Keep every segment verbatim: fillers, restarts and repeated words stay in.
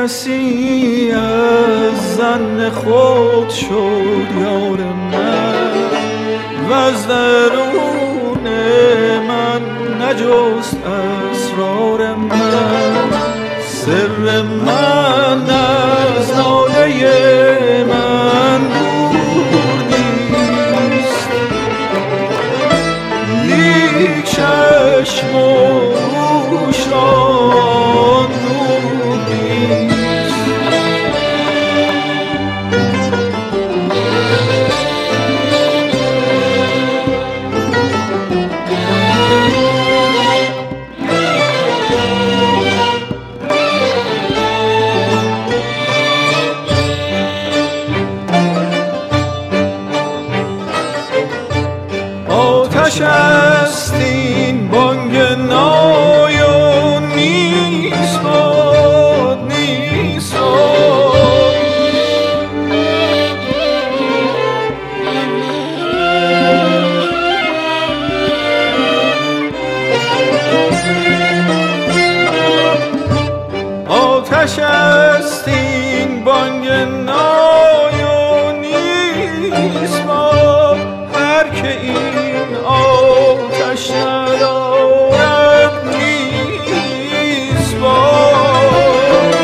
کسی از زن خود شد یار من و از درون من نجست اسرار من. سر من از ناله من دور نیست، لیک چشم و گوش را نور نیست. آتش است این بانگ نای و نیست باد نیست باد. آتش است این بانگ نای و نیست باد. هر که این آتش ندارد نیست باد.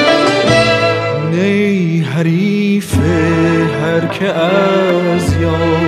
نی حریف هر که از یار